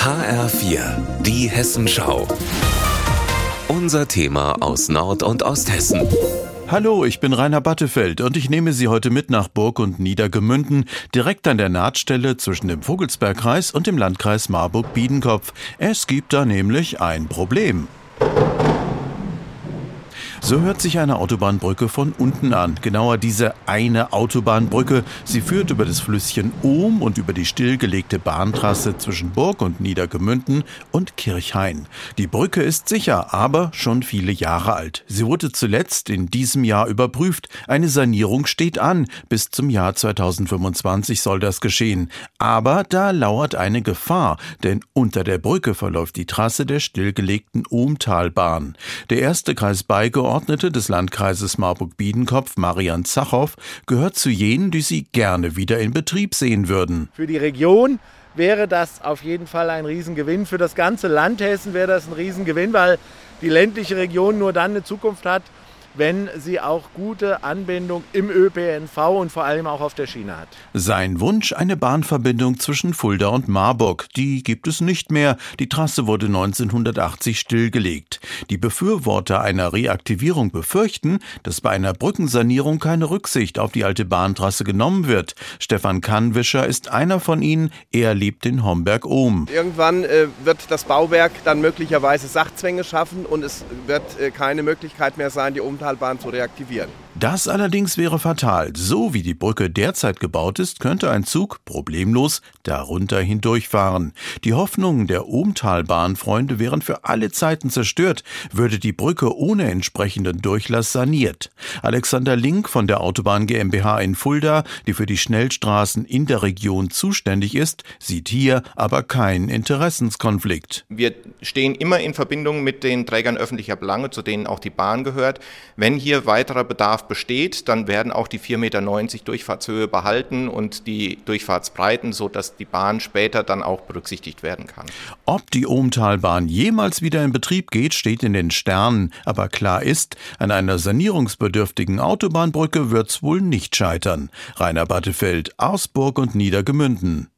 HR4, die Hessenschau. Unser Thema aus Nord- und Osthessen. Hallo, ich bin Rainer Battefeld und ich nehme Sie heute mit nach Burg und Niedergemünden, direkt an der Nahtstelle zwischen dem Vogelsbergkreis und dem Landkreis Marburg-Biedenkopf. Es gibt da nämlich ein Problem. So hört sich eine Autobahnbrücke von unten an. Genauer diese eine Autobahnbrücke. Sie führt über das Flüsschen Ohm und über die stillgelegte Bahntrasse zwischen Burg und Niedergemünden und Kirchhain. Die Brücke ist sicher, aber schon viele Jahre alt. Sie wurde zuletzt in diesem Jahr überprüft. Eine Sanierung steht an. Bis zum Jahr 2025 soll das geschehen. Aber da lauert eine Gefahr, denn unter der Brücke verläuft die Trasse der stillgelegten Ohmtalbahn. Der erste Kreisbeigeordnete des Landkreises Marburg-Biedenkopf, Marian Zachow, gehört zu jenen, die sie gerne wieder in Betrieb sehen würden. Für die Region wäre das auf jeden Fall ein Riesengewinn. Für das ganze Land Hessen wäre das ein Riesengewinn, weil die ländliche Region nur dann eine Zukunft hat, wenn sie auch gute Anbindung im ÖPNV und vor allem auch auf der Schiene hat. Sein Wunsch, eine Bahnverbindung zwischen Fulda und Marburg. Die gibt es nicht mehr. Die Trasse wurde 1980 stillgelegt. Die Befürworter einer Reaktivierung befürchten, dass bei einer Brückensanierung keine Rücksicht auf die alte Bahntrasse genommen wird. Stefan Kannwischer ist einer von ihnen. Er lebt in Homberg-Ohm. Irgendwann wird das Bauwerk dann möglicherweise Sachzwänge schaffen und es wird keine Möglichkeit mehr sein, die Ohmtalbahn zu reaktivieren. Das allerdings wäre fatal. So wie die Brücke derzeit gebaut ist, könnte ein Zug problemlos darunter hindurchfahren. Die Hoffnungen der Ohmtalbahn-Freunde wären für alle Zeiten zerstört, würde die Brücke ohne entsprechenden Durchlass saniert. Alexander Link von der Autobahn GmbH in Fulda, die für die Schnellstraßen in der Region zuständig ist, sieht hier aber keinen Interessenskonflikt. Wir stehen immer in Verbindung mit den Trägern öffentlicher Belange, zu denen auch die Bahn gehört. Wenn hier weiterer Bedarf besteht, dann werden auch die 4,90 Meter Durchfahrtshöhe behalten und die Durchfahrtsbreiten, sodass die Bahn später dann auch berücksichtigt werden kann. Ob die Ohmtalbahn jemals wieder in Betrieb geht, steht in den Sternen. Aber klar ist, an einer sanierungsbedürftigen Autobahnbrücke wird's wohl nicht scheitern. Rainer Battefeld aus Burg und Niedergemünden.